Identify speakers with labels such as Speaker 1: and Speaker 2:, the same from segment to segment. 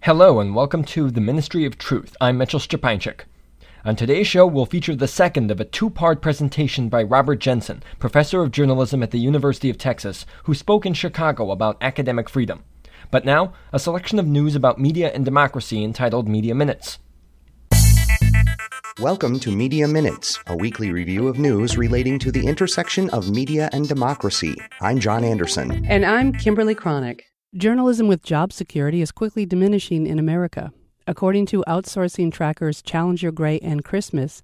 Speaker 1: Hello and welcome to the Ministry of Truth. I'm Mitchell Szczepańczyk. On today's show, we'll feature the second of a two-part presentation by Robert Jensen, professor of journalism at the University of Texas, who spoke in Chicago about academic freedom. But now, a selection of news about media and democracy entitled Media Minutes.
Speaker 2: Welcome to Media Minutes, a weekly review of news relating to the intersection of media and democracy. I'm John Anderson.
Speaker 3: And I'm Kimberly Cronick. Journalism with job security is quickly diminishing in America. According to outsourcing trackers Challenger Gray and Christmas,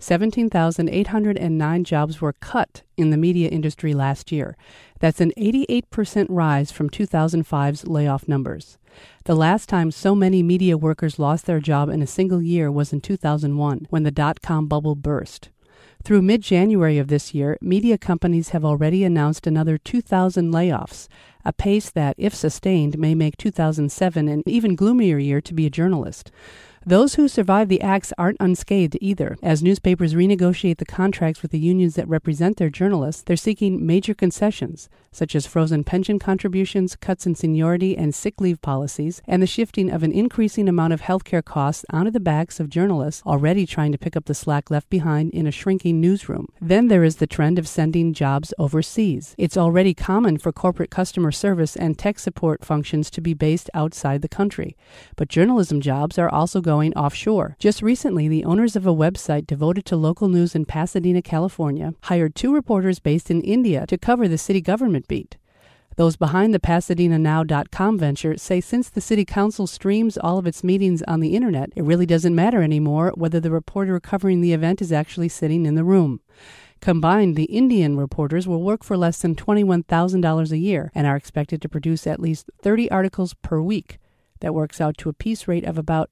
Speaker 3: 17,809 jobs were cut in the media industry last year. That's an 88% rise from 2005's layoff numbers. The last time so many media workers lost their job in a single year was in 2001, when the dot-com bubble burst. Through mid-January of this year, media companies have already announced another 2,000 layoffs, a pace that, if sustained, may make 2007 an even gloomier year to be a journalist. Those who survive the axe aren't unscathed either. As newspapers renegotiate the contracts with the unions that represent their journalists, they're seeking major concessions, such as frozen pension contributions, cuts in seniority and sick leave policies, and the shifting of an increasing amount of healthcare costs onto the backs of journalists already trying to pick up the slack left behind in a shrinking newsroom. Then there is the trend of sending jobs overseas. It's already common for corporate customer service and tech support functions to be based outside the country. But journalism jobs are also going offshore. Just recently, the owners of a website devoted to local news in Pasadena, California, hired 2 reporters based in India to cover the city government beat. Those behind the PasadenaNow.com venture say since the city council streams all of its meetings on the internet, it really doesn't matter anymore whether the reporter covering the event is actually sitting in the room. Combined, the Indian reporters will work for less than $21,000 a year and are expected to produce at least 30 articles per week. That works out to a piece rate of about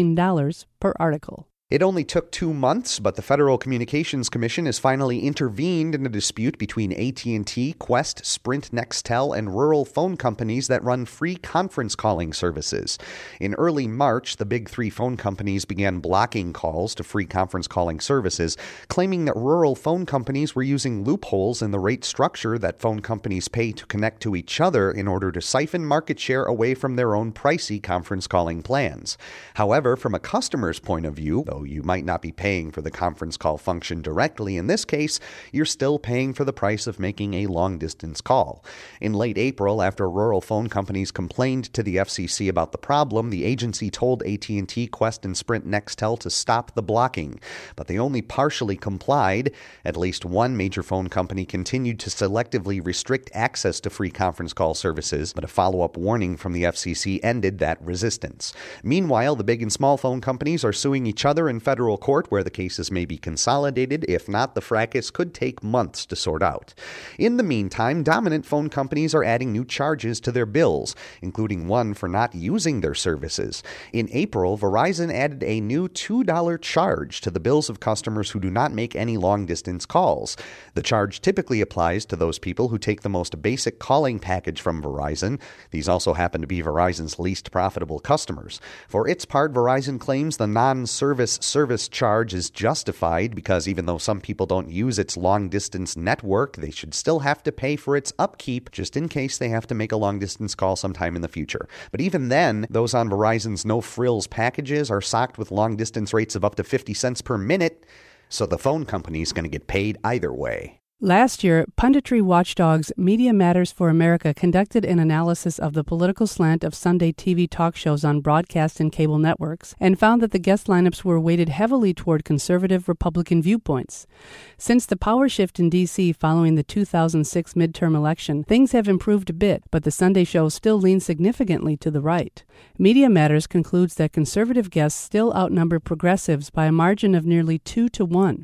Speaker 3: $13 per article.
Speaker 2: It only took 2 months, but the Federal Communications Commission has finally intervened in a dispute between AT&T, Qwest, Sprint, Nextel, and rural phone companies that run free conference calling services. In early March, the big 3 phone companies began blocking calls to free conference calling services, claiming that rural phone companies were using loopholes in the rate structure that phone companies pay to connect to each other in order to siphon market share away from their own pricey conference calling plans. However, from a customer's point of view, though you might not be paying for the conference call function directly in this case, you're still paying for the price of making a long-distance call. In late April, after rural phone companies complained to the FCC about the problem, the agency told AT&T, Qwest, and Sprint Nextel to stop the blocking. But they only partially complied. At least one major phone company continued to selectively restrict access to free conference call services, but a follow-up warning from the FCC ended that resistance. Meanwhile, the big and small phone companies are suing each other in federal court, where the cases may be consolidated. If not, the fracas could take months to sort out. In the meantime, dominant phone companies are adding new charges to their bills, including one for not using their services. In April, Verizon added a new $2 charge to the bills of customers who do not make any long-distance calls. The charge typically applies to those people who take the most basic calling package from Verizon. These also happen to be Verizon's least profitable customers. For its part, Verizon claims the non-service charge is justified because even though some people don't use its long-distance network, they should still have to pay for its upkeep just in case they have to make a long-distance call sometime in the future. But even then, those on Verizon's no-frills packages are socked with long-distance rates of up to 50 cents per minute, so the phone company's going to get paid either way.
Speaker 3: Last year, punditry watchdogs Media Matters for America conducted an analysis of the political slant of Sunday TV talk shows on broadcast and cable networks and found that the guest lineups were weighted heavily toward conservative Republican viewpoints. Since the power shift in D.C. following the 2006 midterm election, things have improved a bit, but the Sunday show still leans significantly to the right. Media Matters concludes that conservative guests still outnumber progressives by a margin of nearly 2-to-1.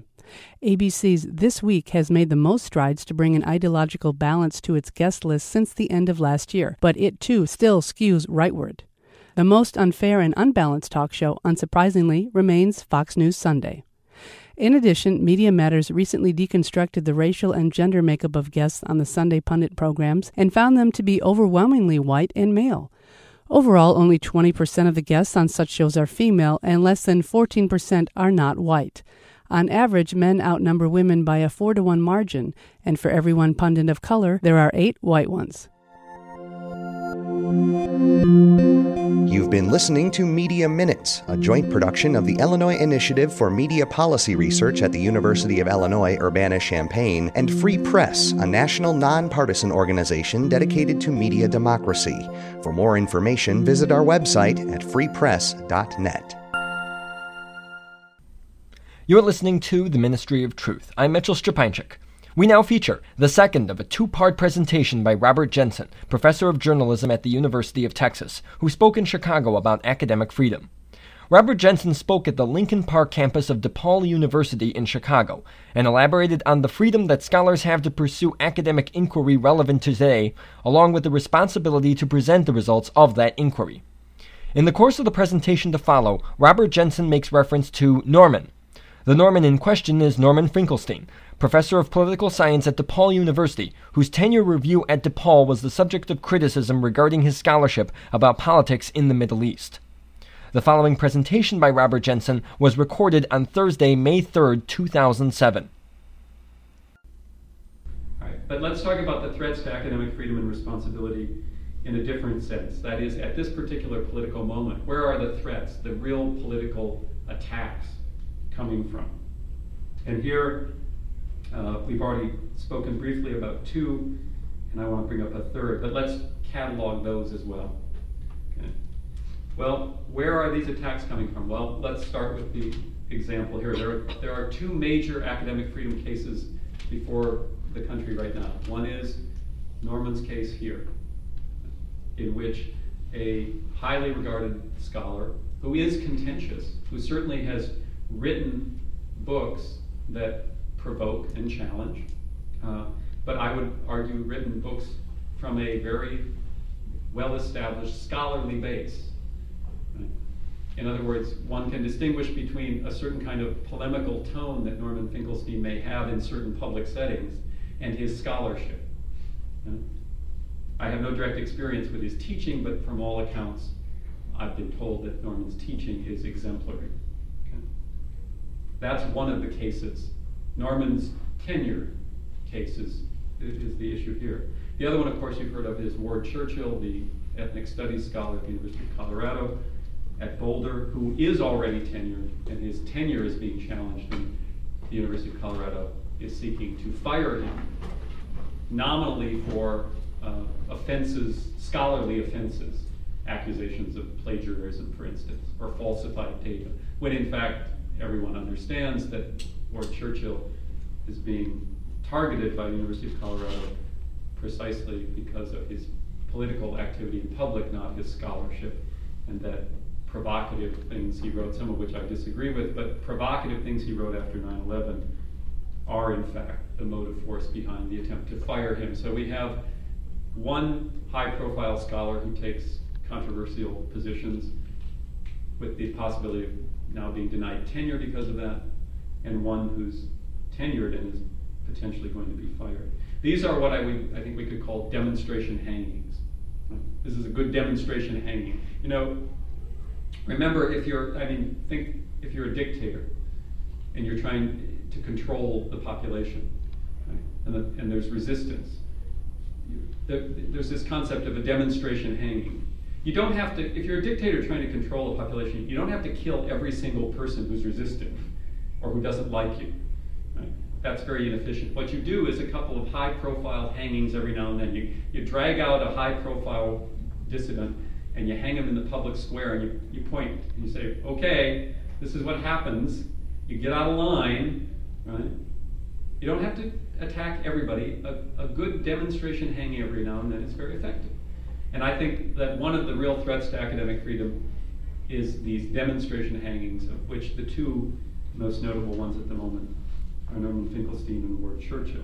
Speaker 3: ABC's This Week has made the most strides to bring an ideological balance to its guest list since the end of last year, but it too still skews rightward. The most unfair and unbalanced talk show, unsurprisingly, remains Fox News Sunday. In addition, Media Matters recently deconstructed the racial and gender makeup of guests on the Sunday pundit programs and found them to be overwhelmingly white and male. Overall, only 20% of the guests on such shows are female, and less than 14% are not white. On average, men outnumber women by a 4-to-1 margin, and for every one pundit of color, there are 8 white ones.
Speaker 2: You've been listening to Media Minutes, a joint production of the Illinois Initiative for Media Policy Research at the University of Illinois Urbana-Champaign and Free Press, a national nonpartisan organization dedicated to media democracy. For more information, visit our website at freepress.net.
Speaker 1: You're listening to The Ministry of Truth. I'm Mitchell Szczepańczyk. We now feature the second of a two-part presentation by Robert Jensen, professor of journalism at the University of Texas, who spoke in Chicago about academic freedom. Robert Jensen spoke at the Lincoln Park campus of DePaul University in Chicago and elaborated on the freedom that scholars have to pursue academic inquiry relevant to today, along with the responsibility to present the results of that inquiry. In the course of the presentation to follow, Robert Jensen makes reference to Norman. The Norman in question is Norman Finkelstein, professor of political science at DePaul University, whose tenure review at DePaul was the subject of criticism regarding his scholarship about politics in the Middle East. The following presentation by Robert Jensen was recorded on Thursday, May 3rd, 2007.
Speaker 4: All right, but let's talk about the threats to academic freedom and responsibility in a different sense. That is, at this particular political moment, where are the threats, the real political attacks coming from? And here, we've already spoken briefly about two, and I want to bring up a third, but let's catalog those as well. Okay. Well, where are these attacks coming from? Well, let's start with the example here. There are two major academic freedom cases before the country right now. One is Norman's case here, in which a highly regarded scholar, who is contentious, who certainly has written books that provoke and challenge, but I would argue written books from a very well-established scholarly base. Right? In other words, one can distinguish between a certain kind of polemical tone that Norman Finkelstein may have in certain public settings and his scholarship. Right? I have no direct experience with his teaching, but from all accounts, I've been told that Norman's teaching is exemplary. That's one of the cases. Norman's tenure case is the issue here. The other one, of course, you've heard of is Ward Churchill, the ethnic studies scholar at the University of Colorado at Boulder, who is already tenured, and his tenure is being challenged, and the University of Colorado is seeking to fire him, nominally for offenses, scholarly offenses, accusations of plagiarism, for instance, or falsified data, when in fact everyone understands that Ward Churchill is being targeted by the University of Colorado precisely because of his political activity in public, not his scholarship, and that provocative things he wrote, some of which I disagree with, but provocative things he wrote after 9/11 are in fact the motive force behind the attempt to fire him. So we have one high-profile scholar who takes controversial positions with the possibility of now being denied tenure because of that, and one who's tenured and is potentially going to be fired. These are what I think we could call demonstration hangings. This is a good demonstration hanging. You know, remember, if you're a dictator and you're trying to control the population, right? and there's resistance, there's this concept of a demonstration hanging. You don't have to, if you're a dictator trying to control a population, you don't have to kill every single person who's resistant or who doesn't like you. Right? That's very inefficient. What you do is a couple of high-profile hangings every now and then. You drag out a high-profile dissident and you hang him in the public square and you point and you say, okay, this is what happens. You get out of line, right? You don't have to attack everybody. A good demonstration hanging every now and then is very effective. And I think that one of the real threats to academic freedom is these demonstration hangings, of which the two most notable ones at the moment are Norman Finkelstein and Ward Churchill.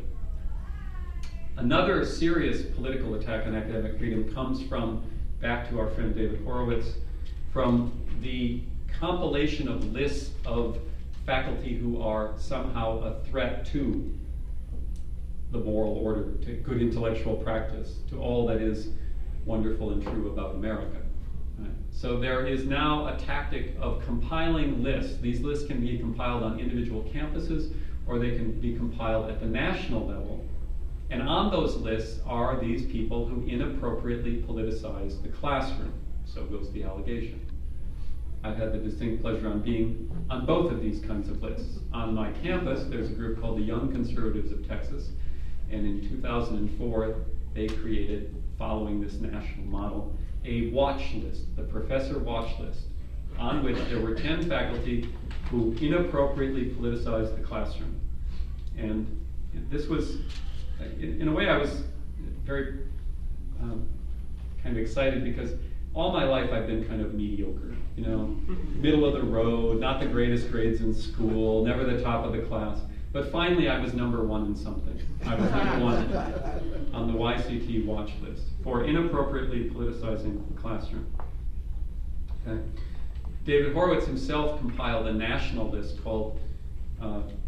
Speaker 4: Another serious political attack on academic freedom comes from, back to our friend David Horowitz, from the compilation of lists of faculty who are somehow a threat to the moral order, to good intellectual practice, to all that is wonderful and true about America. Right? So there is now a tactic of compiling lists. These lists can be compiled on individual campuses, or they can be compiled at the national level And on those lists are these people who inappropriately politicize the classroom. So goes the allegation. I've had the distinct pleasure on being on both of these kinds of lists. On my campus, there's a group called the Young Conservatives of Texas, and in 2004, they created, following this national model, a watch list, the professor watch list, on which there were 10 faculty who inappropriately politicized the classroom. And this was, in a way, I was very kind of excited because all my life I've been kind of mediocre, you know, middle of the road, not the greatest grades in school, never the top of the class. But finally I was number one in something. I was number one on the YCT watch list for inappropriately politicizing the classroom. Okay. David Horowitz himself compiled a national list called the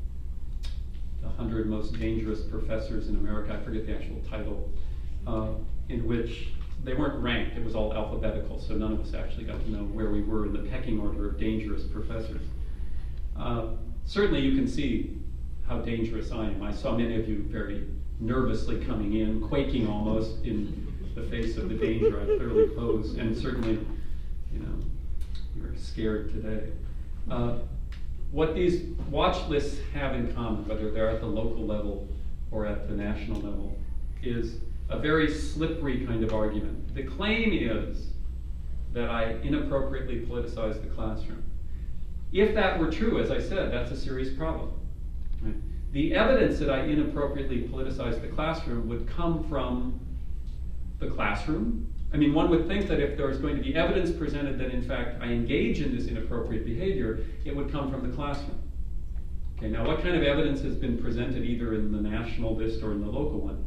Speaker 4: 100 Most Dangerous Professors in America. I forget the actual title, in which they weren't ranked, it was all alphabetical, so none of us actually got to know where we were in the pecking order of dangerous professors. Certainly you can see how dangerous I am. I saw many of you very nervously coming in, quaking almost in the face of the danger I clearly pose, and certainly, you know, you're scared today. What these watch lists have in common, whether they're at the local level or at the national level, is a very slippery kind of argument. The claim is that I inappropriately politicized the classroom. If that were true, as I said, that's a serious problem. Right? The evidence that I inappropriately politicized the classroom would come from the classroom. I mean, one would think that if there was going to be evidence presented that in fact I engage in this inappropriate behavior, it would come from the classroom. Okay, now what kind of evidence has been presented either in the national list or in the local one?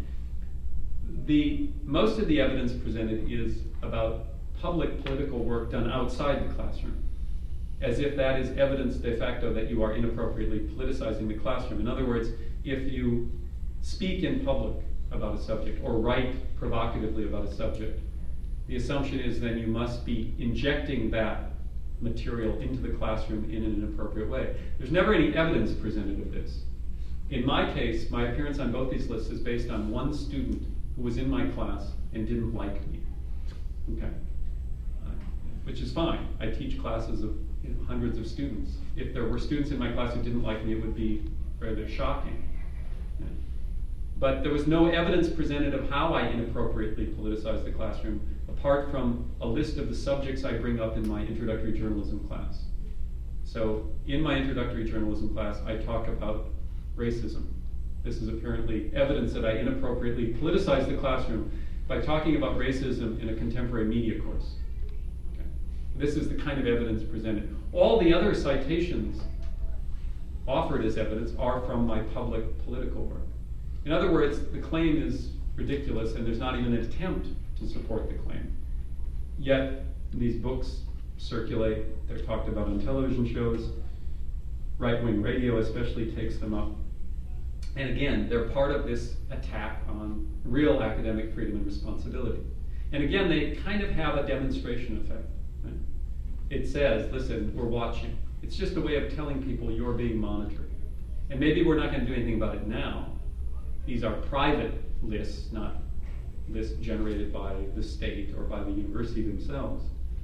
Speaker 4: Most of the evidence presented is about public political work done outside the classroom, as if that is evidence de facto that you are inappropriately politicizing the classroom. In other words, if you speak in public about a subject or write provocatively about a subject, the assumption is then you must be injecting that material into the classroom in an inappropriate way. There's never any evidence presented of this. In my case, my appearance on both these lists is based on one student who was in my class and didn't like me. Okay, which is fine. I teach classes of hundreds of students. If there were students in my class who didn't like me, it would be rather shocking. Yeah. But there was no evidence presented of how I inappropriately politicized the classroom, apart from a list of the subjects I bring up in my introductory journalism class. So in my introductory journalism class, I talk about racism. This is apparently evidence that I inappropriately politicized the classroom by talking about racism in a contemporary media course. Okay. This is the kind of evidence presented. All the other citations offered as evidence are from my public political work. In other words, the claim is ridiculous and there's not even an attempt to support the claim. Yet these books circulate, they're talked about on television shows, right-wing radio especially takes them up. And again, they're part of this attack on real academic freedom and responsibility. And again, they kind of have a demonstration effect. Right? It says, listen, we're watching. It's just a way of telling people you're being monitored. And maybe we're not going to do anything about it now. These are private lists, not lists generated by the state or by the university themselves.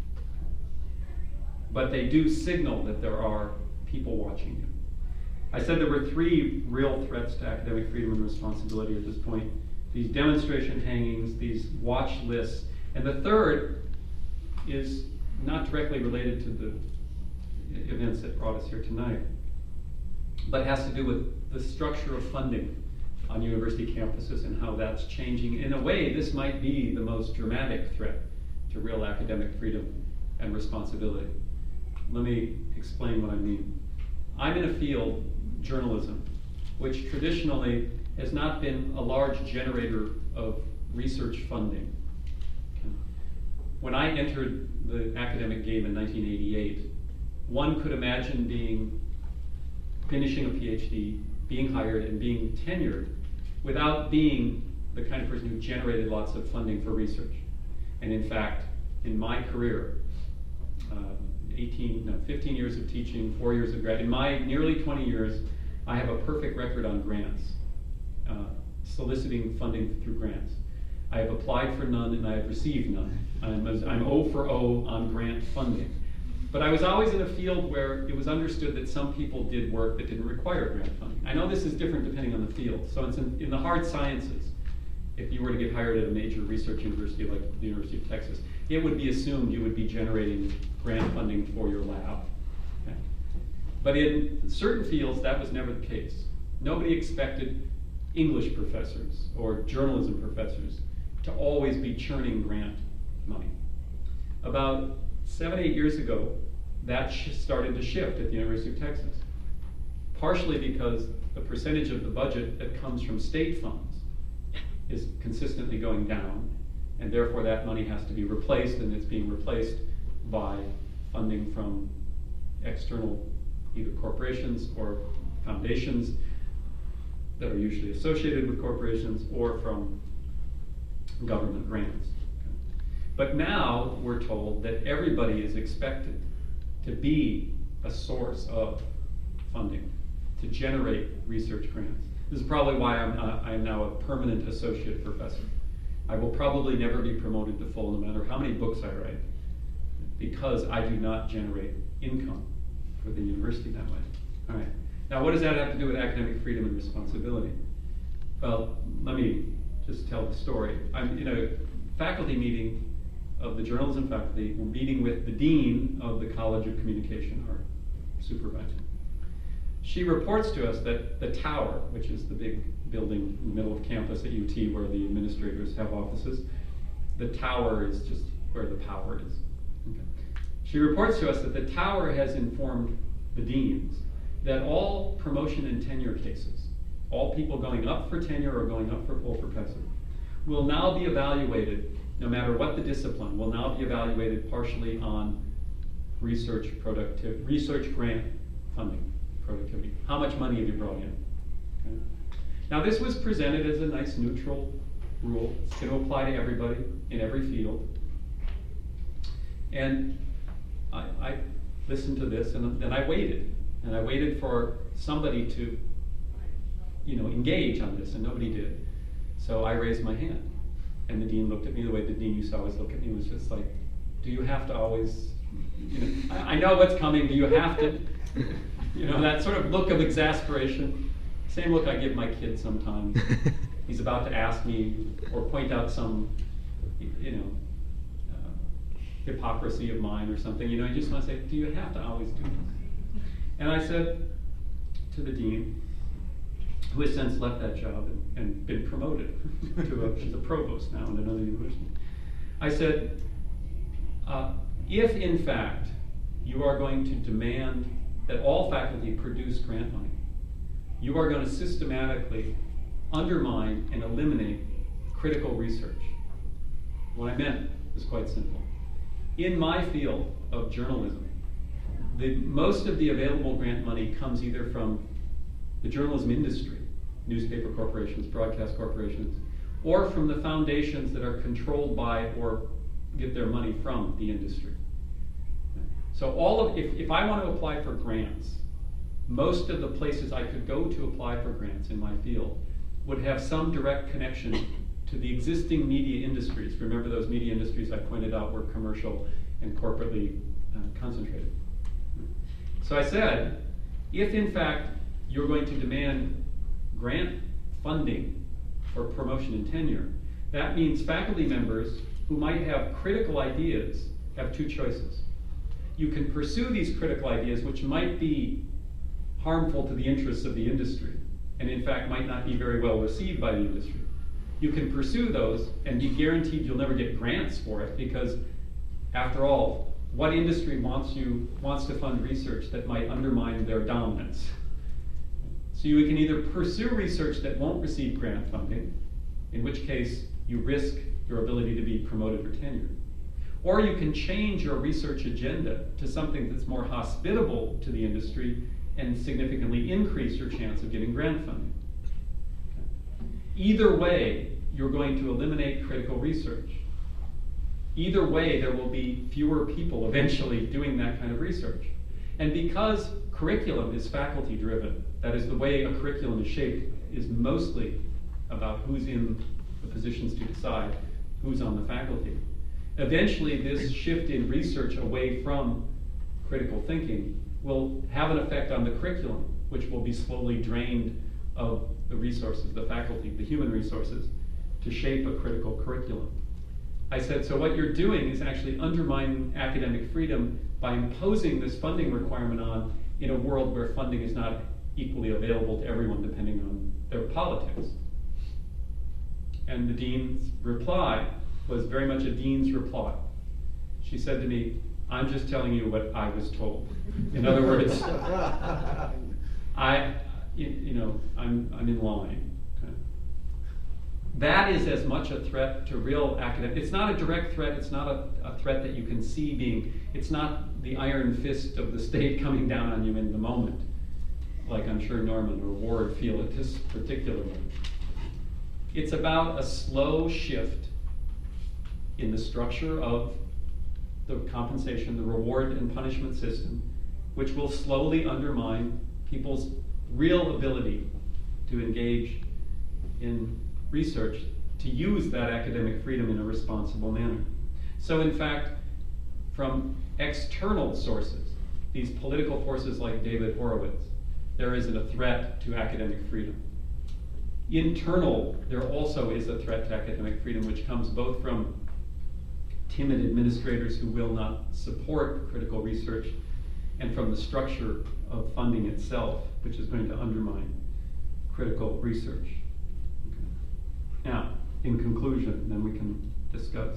Speaker 4: But they do signal that there are people watching you. I said there were three real threats to academic freedom and responsibility at this point. These demonstration hangings, these watch lists, and the third is not directly related to the events that brought us here tonight, but has to do with the structure of funding on university campuses and how that's changing. In a way, this might be the most dramatic threat to real academic freedom and responsibility. Let me explain what I mean. I'm in a field, journalism, which traditionally has not been a large generator of research funding. When I entered the academic game in 1988, one could imagine finishing a PhD, being hired, and being tenured without being the kind of person who generated lots of funding for research. And in fact, in my career, 15 years of teaching, 4 years of grad. In my nearly 20 years, I have a perfect record on grants. soliciting funding through grants. I have applied for none and I have received none. I'm 0 for 0 on grant funding. But I was always in a field where it was understood that some people did work that didn't require grant funding. I know this is different depending on the field. So it's in the hard sciences. If you were to get hired at a major research university like the University of Texas, it would be assumed you would be generating grant funding for your lab. Okay? But in certain fields, that was never the case. Nobody expected English professors or journalism professors to always be churning grant money. About 7-8 years ago, that started to shift at the University of Texas, partially because the percentage of the budget that comes from state funds is consistently going down, and therefore that money has to be replaced, and it's being replaced by funding from external either corporations or foundations that are usually associated with corporations, or from government grants. But now we're told that everybody is expected to be a source of funding, to generate research grants. This is probably why I'm now a permanent associate professor. I will probably never be promoted to full, no matter how many books I write, because I do not generate income for the university that way. All right. Now, what does that have to do with academic freedom and responsibility? Well, let me just tell the story. I'm in a faculty meeting of the journalism faculty. We're meeting with the dean of the College of Communication, our supervisor. She reports to us that the tower, which is the big building in the middle of campus at UT where the administrators have offices, the tower is just where the power is. Okay. She reports to us that the tower has informed the deans that all promotion and tenure cases, all people going up for tenure or going up for full professor, will now be evaluated, no matter what the discipline, will now be evaluated partially on research grant funding. Productivity. How much money have you brought in? Okay. Now this was presented as a nice neutral rule. It's going to apply to everybody in every field. And I listened to this, and then I waited. And I waited for somebody to, engage on this, and nobody did. So I raised my hand. And the dean looked at me the way the dean used to always look at me, was just like, do you have to always, I know what's coming, do you have to? That sort of look of exasperation. Same look I give my kid sometimes. He's about to ask me or point out some, hypocrisy of mine or something. You just want to say, do you have to always do this? And I said to the dean, who has since left that job and been promoted she's a provost now in another university. I said, if in fact you are going to demand that all faculty produce grant money, you are going to systematically undermine and eliminate critical research. What I meant was quite simple. In my field of journalism, most of the available grant money comes either from the journalism industry, newspaper corporations, broadcast corporations, or from the foundations that are controlled by or get their money from the industry. So if I want to apply for grants, most of the places I could go to apply for grants in my field would have some direct connection to the existing media industries. Remember those media industries I pointed out were commercial and corporately concentrated. So I said, if in fact you're going to demand grant funding for promotion and tenure, that means faculty members who might have critical ideas have two choices. You can pursue these critical ideas, which might be harmful to the interests of the industry, and in fact might not be very well received by the industry. You can pursue those and be guaranteed you'll never get grants for it, because after all, what industry wants to fund research that might undermine their dominance? So you can either pursue research that won't receive grant funding, in which case you risk your ability to be promoted or tenured. Or you can change your research agenda to something that's more hospitable to the industry and significantly increase your chance of getting grant funding. Either way, you're going to eliminate critical research. Either way, there will be fewer people eventually doing that kind of research. And because curriculum is faculty driven, that is, the way a curriculum is shaped is mostly about who's in the positions to decide who's on the faculty. Eventually, this shift in research away from critical thinking will have an effect on the curriculum, which will be slowly drained of the resources, the faculty, the human resources, to shape a critical curriculum. I said, so what you're doing is actually undermining academic freedom by imposing this funding requirement on in a world where funding is not equally available to everyone depending on their politics. And the dean's reply was very much a dean's reply. She said to me, I'm just telling you what I was told. In other words, I'm in line. Okay. That is as much a threat to real academic. It's not a direct threat. It's not a threat that you can see being. It's not the iron fist of the state coming down on you in the moment, like I'm sure Norman or Ward feel at this particular moment. It's about a slow shift in the structure of the compensation, the reward and punishment system, which will slowly undermine people's real ability to engage in research, to use that academic freedom in a responsible manner. So in fact, from external sources, these political forces like David Horowitz, there isn't a threat to academic freedom. Internal, there also is a threat to academic freedom, which comes both from timid administrators who will not support critical research, and from the structure of funding itself, which is going to undermine critical research. Okay. Now, in conclusion, then we can discuss.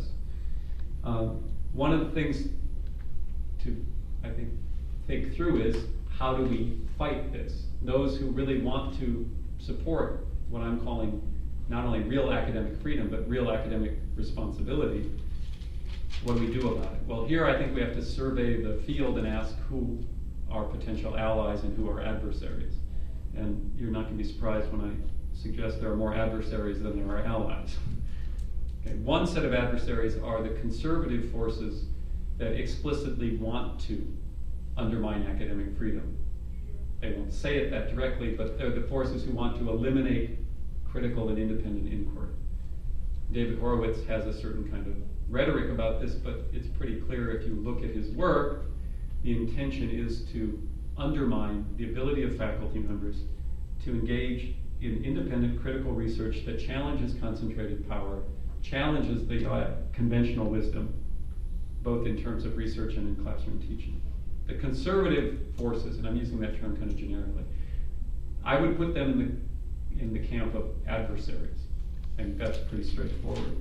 Speaker 4: One of the things to, I think through is, how do we fight this? Those who really want to support what I'm calling not only real academic freedom, but real academic responsibility, what do we do about it? Well, here I think we have to survey the field and ask who are potential allies and who are adversaries. And you're not going to be surprised when I suggest there are more adversaries than there are allies. Okay. One set of adversaries are the conservative forces that explicitly want to undermine academic freedom. They won't say it that directly, but they're the forces who want to eliminate critical and independent inquiry. David Horowitz has a certain kind of rhetoric about this, but it's pretty clear if you look at his work, the intention is to undermine the ability of faculty members to engage in independent critical research that challenges concentrated power, challenges the conventional wisdom, both in terms of research and in classroom teaching. The conservative forces, and I'm using that term kind of generically, I would put them in the camp of adversaries. I think that's pretty straightforward.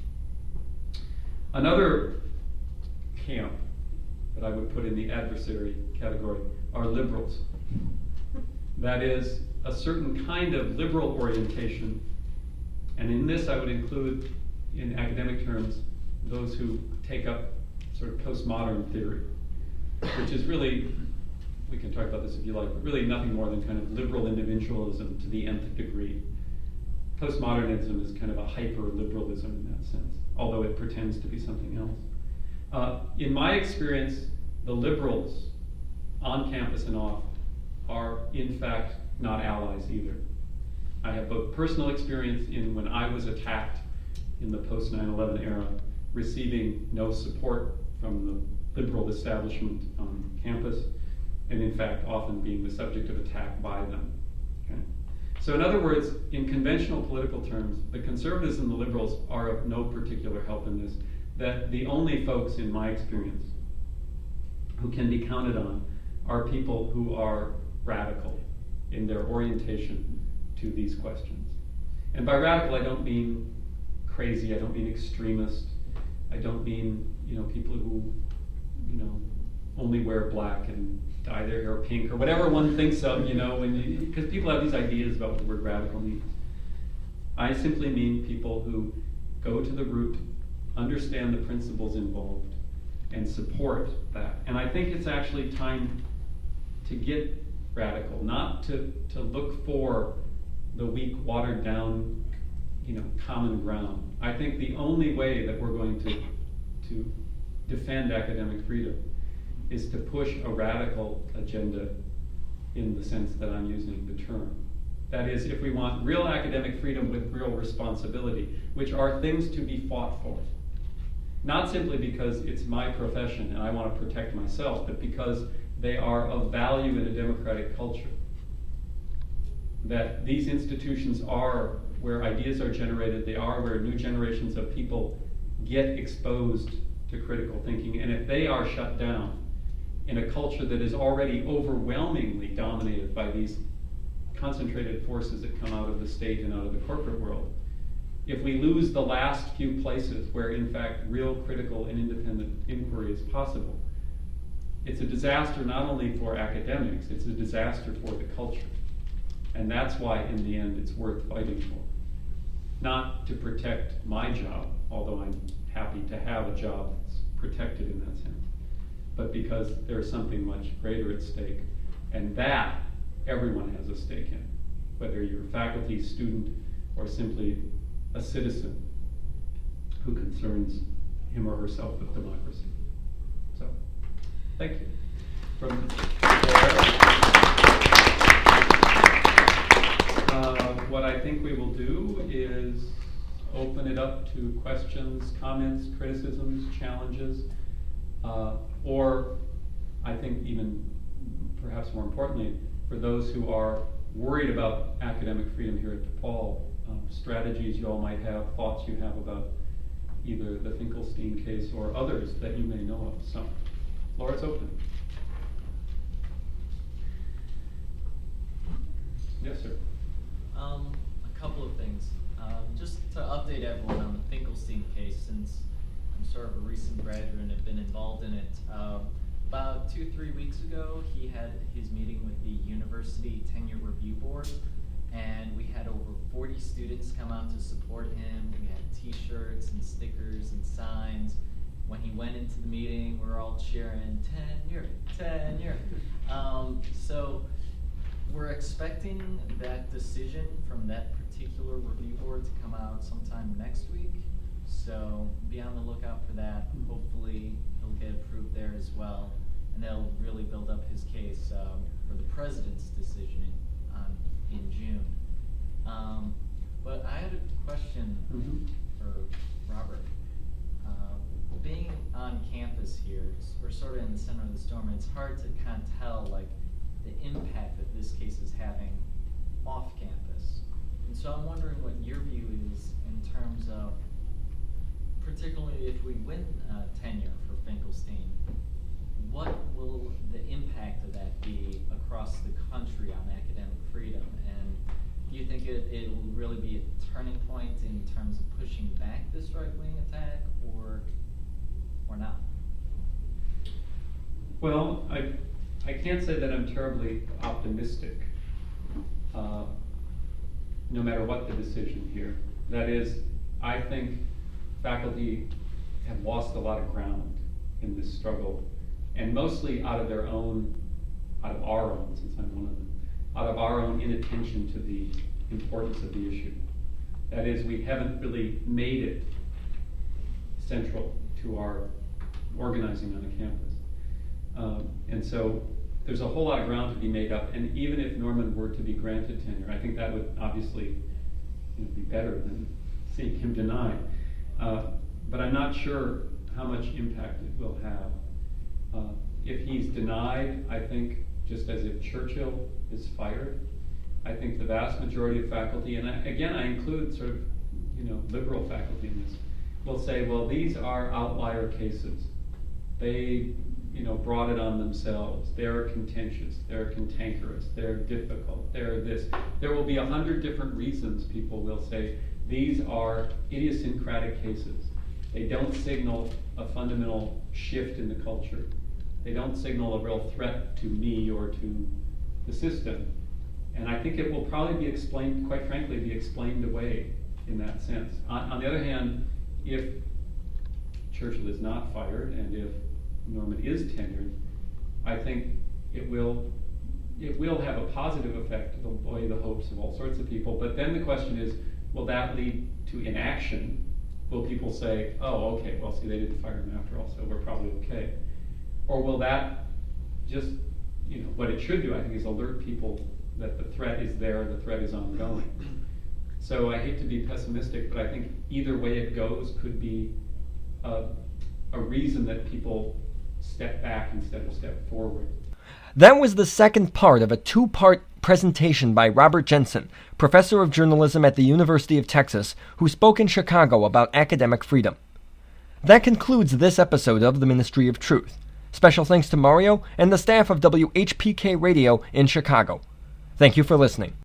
Speaker 4: Another camp that I would put in the adversary category are liberals. That is a certain kind of liberal orientation, and in this I would include, in academic terms, those who take up sort of postmodern theory, which is really, we can talk about this if you like, but really nothing more than kind of liberal individualism to the nth degree. Postmodernism is kind of a hyper-liberalism in that sense, although it pretends to be something else. In my experience, the liberals on campus and off are in fact not allies either. I have both personal experience in when I was attacked in the post-9/11 era, receiving no support from the liberal establishment on campus, and in fact often being the subject of attack by them. Okay? So in other words, in conventional political terms, the conservatives and the liberals are of no particular help in this, that the only folks in my experience who can be counted on are people who are radical in their orientation to these questions. And by radical, I don't mean crazy, I don't mean extremist, I don't mean, people who, only wear black and dye their hair pink or whatever one thinks of, because people have these ideas about what the word radical means. I simply mean people who go to the root, understand the principles involved, and support that. And I think it's actually time to get radical, not to look for the weak, watered down, common ground. I think the only way that we're going to defend academic freedom is to push a radical agenda in the sense that I'm using the term. That is, if we want real academic freedom with real responsibility, which are things to be fought for. Not simply because it's my profession and I want to protect myself, but because they are of value in a democratic culture. That these institutions are where ideas are generated, they are where new generations of people get exposed to critical thinking, and if they are shut down in a culture that is already overwhelmingly dominated by these concentrated forces that come out of the state and out of the corporate world, if we lose the last few places where in fact real critical and independent inquiry is possible, it's a disaster not only for academics, it's a disaster for the culture. And that's why in the end it's worth fighting for. Not to protect my job, although I'm happy to have a job that's protected in that sense, but because there's something much greater at stake, and that everyone has a stake in, whether you're a faculty, student, or simply a citizen who concerns him or herself with democracy. So, thank you. From there, what I think we will do is open it up to questions, comments, criticisms, challenges, or I think even perhaps more importantly, for those who are worried about academic freedom here at DePaul, strategies you all might have, thoughts you have about either the Finkelstein case or others that you may know of. So, floor is open. Yes, sir.
Speaker 5: A couple of things. Just to update everyone on the Finkelstein case, since I'm sort of a recent graduate and have been involved in it. About 2-3 weeks ago, he had his meeting with the University Tenure Review Board, and we had over 40 students come out to support him. We had t-shirts and stickers and signs. When he went into the meeting, we were all cheering, tenure, tenure. So we're expecting that decision from that particular review board to come out sometime next week. So be on the lookout for that. Hopefully he'll get approved there as well. And that'll really build up his case for the president's decision in June. But I had a question for Robert. Being on campus here, we're sort of in the center of the storm, and it's hard to kind of tell like the impact that this case is having off campus. And so I'm wondering what your view is in terms of, particularly if we win tenure for Finkelstein, what will the impact of that be across the country on academic freedom? And do you think it will really be a turning point in terms of pushing back this right-wing attack, or not?
Speaker 4: Well, I can't say that I'm terribly optimistic, no matter what the decision here. That is, I think faculty have lost a lot of ground in this struggle, and mostly out of our own, since I'm one of them, out of our own inattention to the importance of the issue. That is, we haven't really made it central to our organizing on a campus. And so there's a whole lot of ground to be made up, and even if Norman were to be granted tenure, I think that would obviously be better than seeing him denied. But I'm not sure how much impact it will have. If he's denied, I think, just as if Churchill is fired, I think the vast majority of faculty, and I include sort of, liberal faculty in this, will say, well, these are outlier cases. They, brought it on themselves. They're contentious. They're cantankerous. They're difficult. They're this. There will be 100 different reasons people will say these are idiosyncratic cases. They don't signal a fundamental shift in the culture. They don't signal a real threat to me or to the system. And I think it will probably be explained, quite frankly, be explained away in that sense. On the other hand, if Churchill is not fired and if Norman is tenured, I think it will have a positive effect. It'll buoy the hopes of all sorts of people. But then the question is, will that lead to inaction? Will people say, oh, okay, well, see, they didn't fire him after all, so we're probably okay? Or will that just, what it should do, I think, is alert people that the threat is there, the threat is ongoing. So I hate to be pessimistic, but I think either way it goes could be a reason that people step back instead of step forward.
Speaker 1: That was the second part of a two-part presentation by Robert Jensen, professor of journalism at the University of Texas, who spoke in Chicago about academic freedom. That concludes this episode of the Ministry of Truth. Special thanks to Mario and the staff of WHPK Radio in Chicago. Thank you for listening.